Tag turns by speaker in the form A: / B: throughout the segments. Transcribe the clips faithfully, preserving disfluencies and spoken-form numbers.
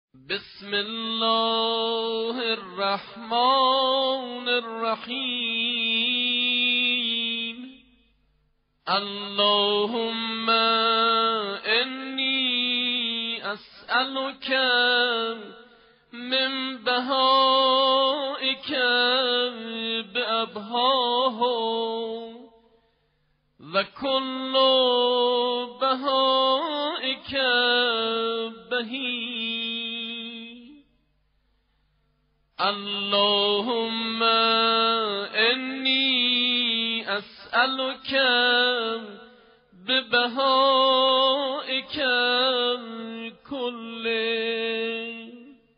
A: بسم الله الرحمن الرحیم. اللهم انی اسألک من بهائک بأبهاه و کل بهائک بهی. اللهم انی اسألک ببهائک کله.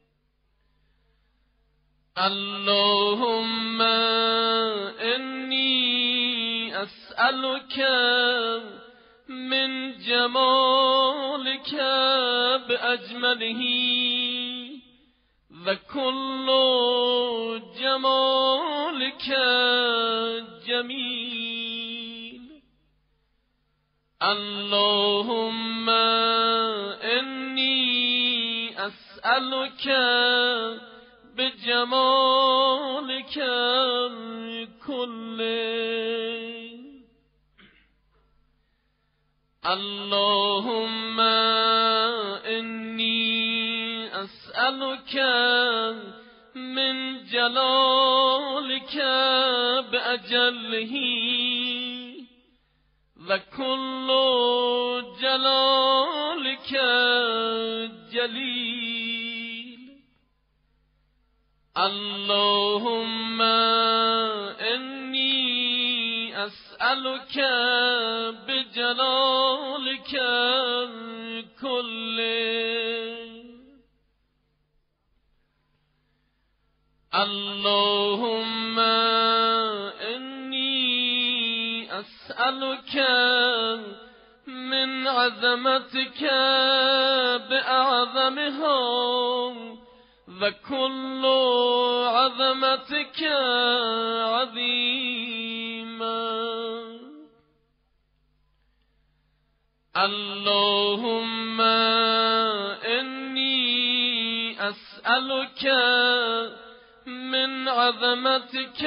A: اللهم انی اسألک من جمالک باجمله و کل جمالک جمیل. اللهم انی اسألک بجمالک کله. اللهم انی اسألک من جلالک بأجله و کل جلالک جلیل. اللهم انی اسألک بجلالک کله. اللهم انی اسألک من عظمتک بأعظمها و کل عظمتک عظیما. اللهم انی اسألک من عظمتك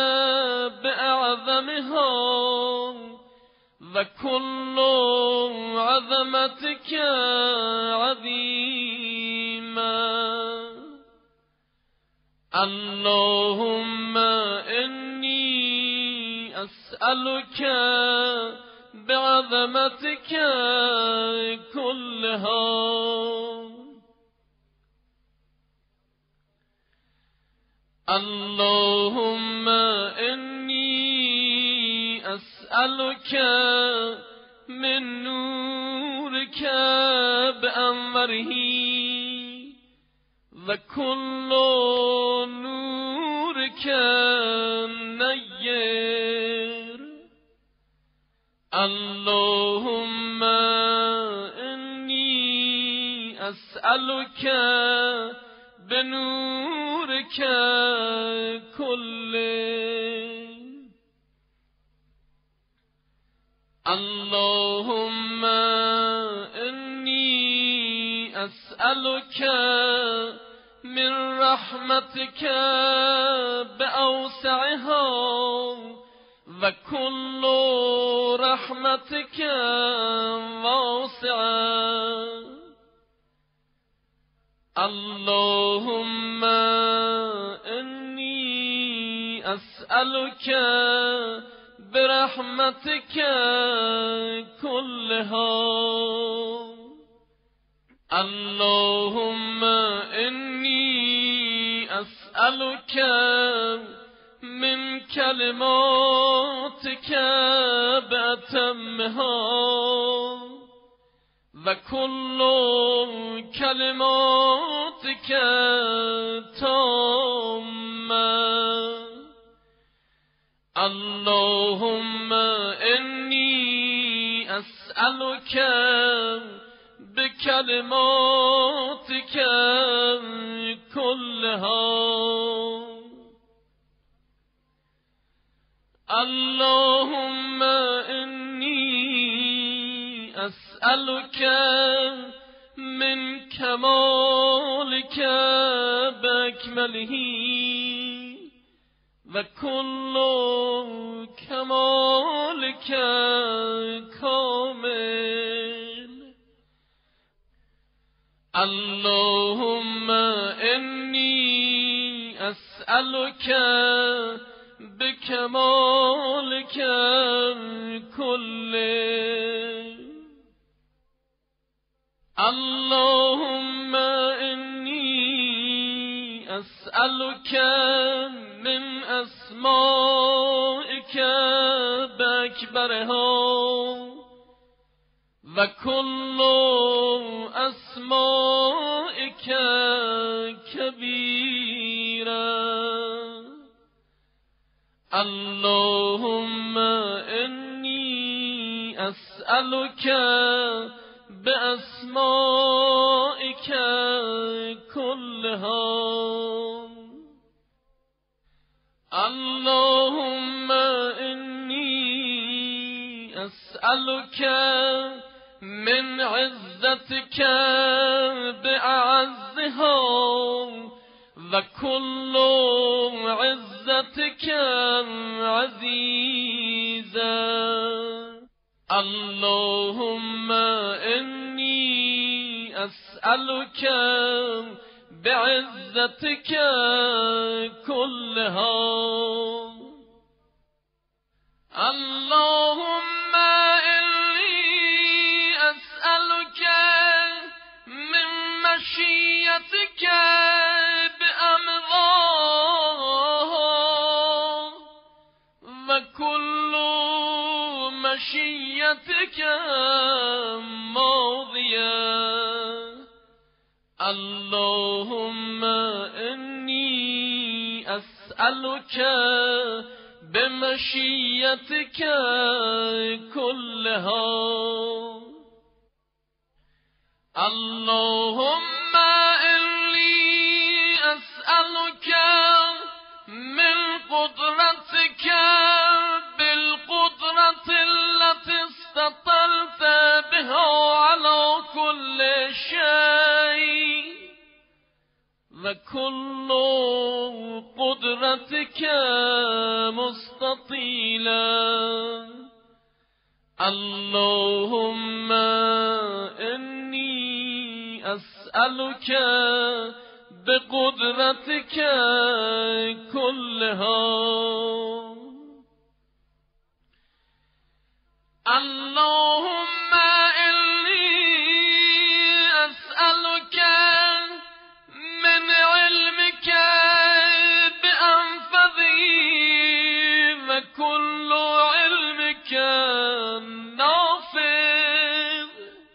A: بأعظمها و کل عظمتك عظیما. اللهم انی اسألك بعظمتك كلها. اللهم انی اسألك من نورك بأنوره و کل نورك نیر. اللهم انی اسألك بنورك كله. اللهم انی اسألك من رحمتك بأوسعها و کل رحمتك واسعة. اللهم انی اسألك برحمتك كلها. اللهم انی اسألك من كلماتك بأتمها و کل کلماتک تامة. اللهم انی اسألك بکلماتک كلها. اللهم انی اسألك من كمالك بأكمله وكل كمالك كامل. اللهم إني أسألك بكمالك كله. اللهم إني أسألك من أسمائك بأكبرها وكل أسمائك كبيرا. اللهم إني أسألك بأسمائك كلها. اللهم إني أسألك من عزتك بأعزها وكل عزتك عزيزا. اللهم إني أسألك بعزتك كلها. اللهم إني أسألك من مشيتك بأمضاها وكل مشيتك ماضية. اللهم إني أسألك بمشيتك كلها. اللهم إني أسألك من قدرتك بالقدرة التي استطلت بها على كل شيء وكل قدرتك مستطيلا. اللهم إني أسألك بقدرتك كلها. اللهم إني أسألك من علمك بأنفذه وكل علمك نافذ.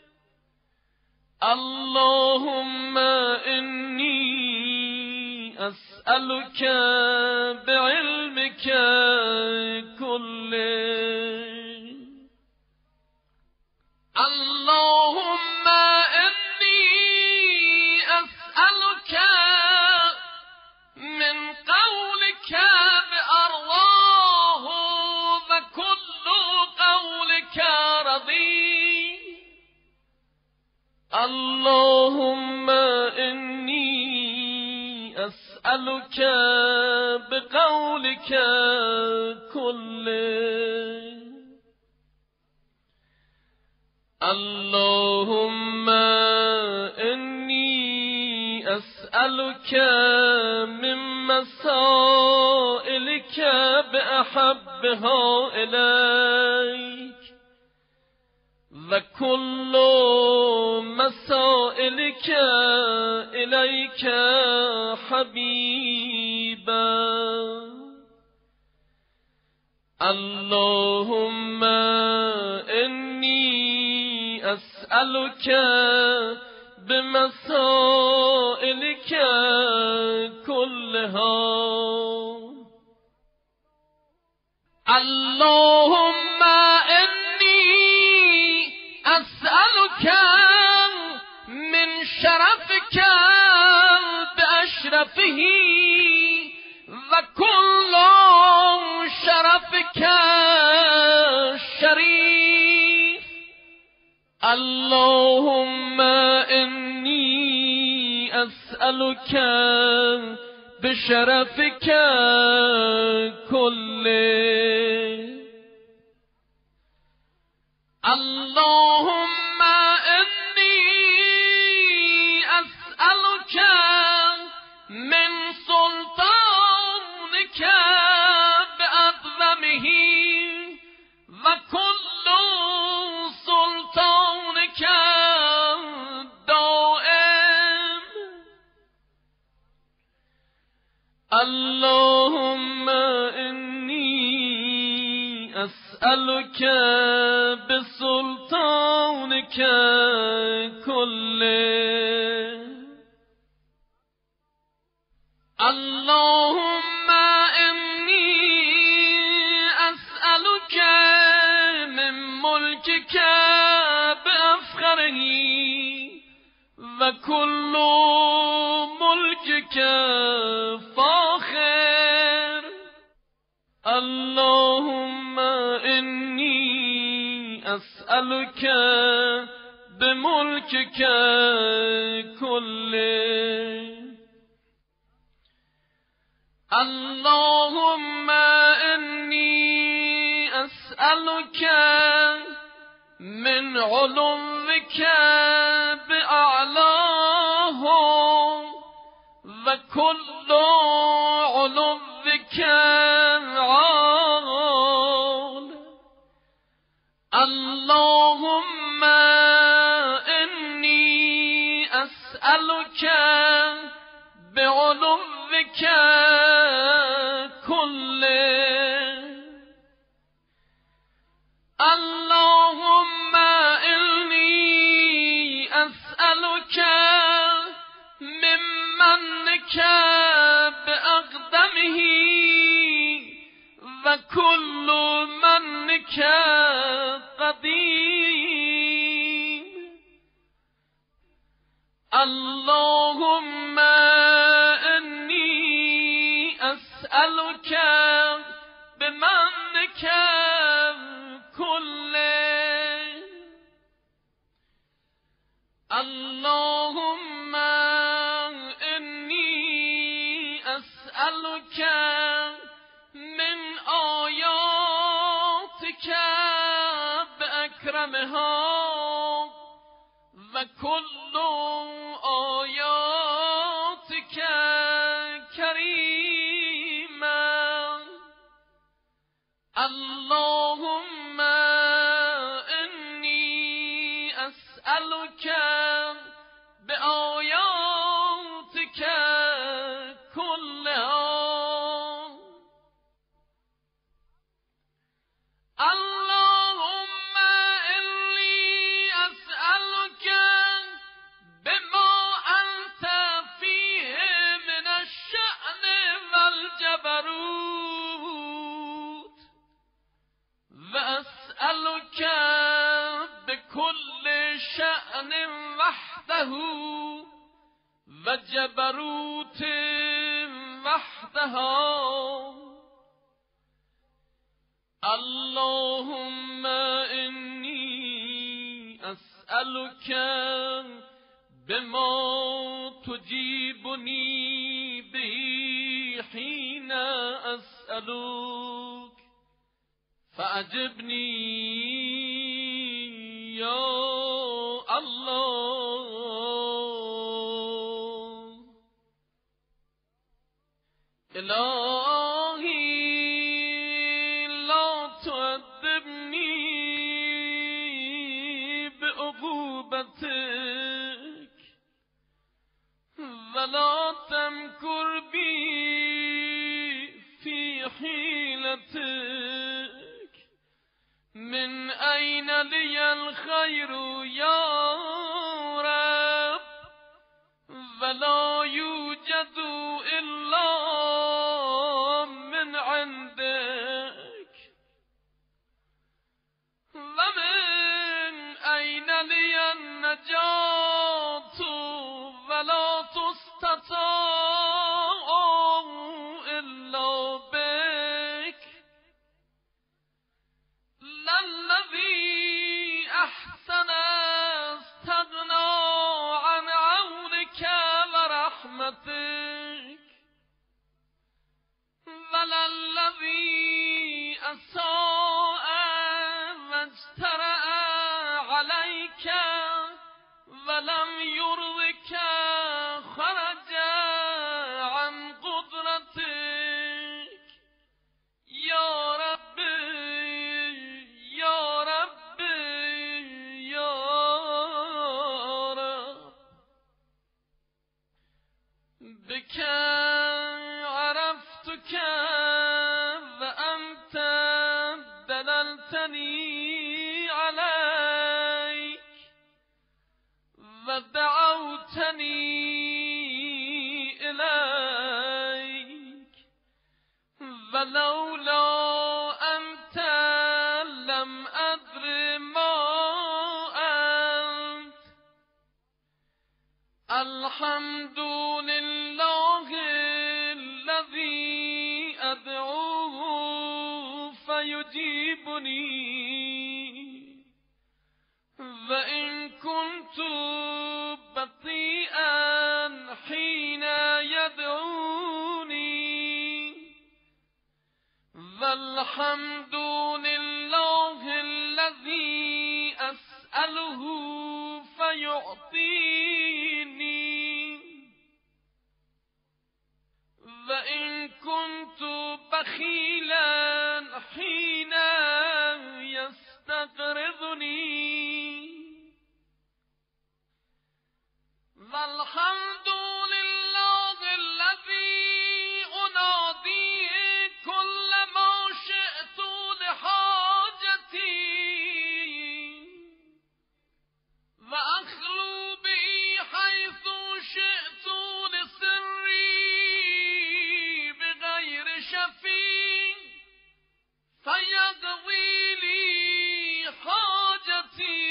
A: اللهم إني أسألك بعلمك كله. اللهم إني أسألك من قولك بأرضاه وكل قولك رضي. اللهم إني أسألك بقولك كله. اللهم إني أسألك من مسائلك بأحبها إليك وكل مسائلك إليك حبيبا. اللهم إني أسألك بمسائلك كلها. اللهم إني أسألك من شرفك بأشرفه وكل شرفك شريف. اللهم إني أسألك بشرفك كله. اللهم إني أسألك من سلطانك بأعظمه وكل سلطانك دائم. اللهم إني أسألك بسلطانك كله. اللهم إني أسألك من ملكك بأفخره وكل ملكك فاخر. اللهم إني أسألك بملكك كله. اللهم إني أسألك من علوك بأعلاه وكل علوك عال. اللهم إني أسألك بعلوك كله. اللهم إني أسألك من منك بأقدمه وكل منك قديم. اللهم إني أسألك بمنك كله. اللهم إني أسألك من آياتك بأكرمها وكل آياتك كريما. اللهم إني أسألك بآياتك كلها. اللهم إني أسألك بما أنت فيه من الشأن والجبروت، وأسألك بكل شأن وحده وجبروت وحدها. اللهم إني أسألك بما تجيبني به حين أسألك فأجبني يا الله. إلهي لا تعذبني بعقوبتك ولا تمكر بي في حيلتك. من أين لي الخير يا رب ولا يوجد إلا من عندك. ومن أين لي النجاة ولا تستطاع إلا بك. للذي أحسن استغنى عن عونك ورحمتك رحمتك ولا الذي أساء واجترأ عليك ولم يرضك خرج عن قدرتك يا ربي يا ربي يا رب بك عرفتك وأنت دللتني عليك ودعوتني إليك ولولا أنت لم أدر ما أنت الحمد لله الذي أدعوه فيجيبني وإن كنت بطيئا حين يدعوني والحمد لله الذي أسأله فيعطيني وإن كنت بخيلا حين يستقرضني والحمد لله الذي أنادي كل ما شئت لحاجتي وأخلو به حيث شئت لسري بغير شفيع فيقضي لي حاجتي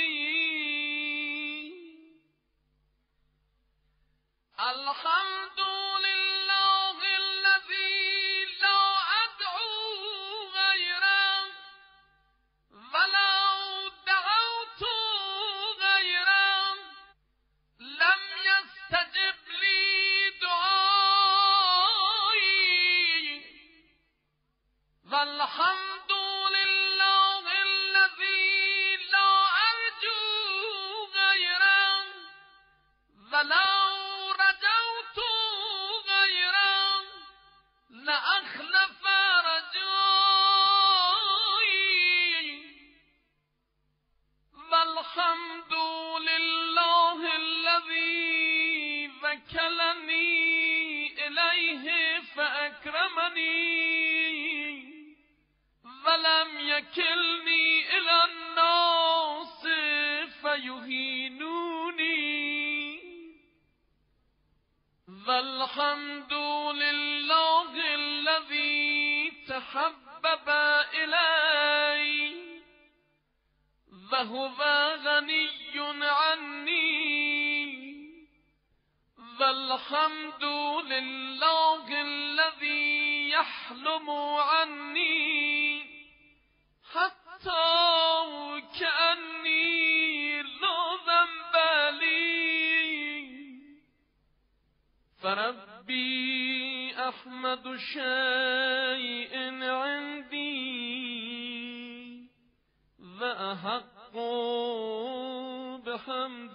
A: الحمد لله الذي لا أدعو غيره ولو دعوت غيره لم يستجب لي دعائي والحمد لله الذي لا أرجو غيره ولو لأخلف رجائي والحمد لله الذي وكلني إليه فأكرمني ولم يكلني إلى الناس فيهينوني والحمد لله الذي تحبب إلي وهو غني عني والحمد لله الذي يحلم عني حتى كأني لا ذنب لي فربي أحمد شيء عندي وأحق بحمد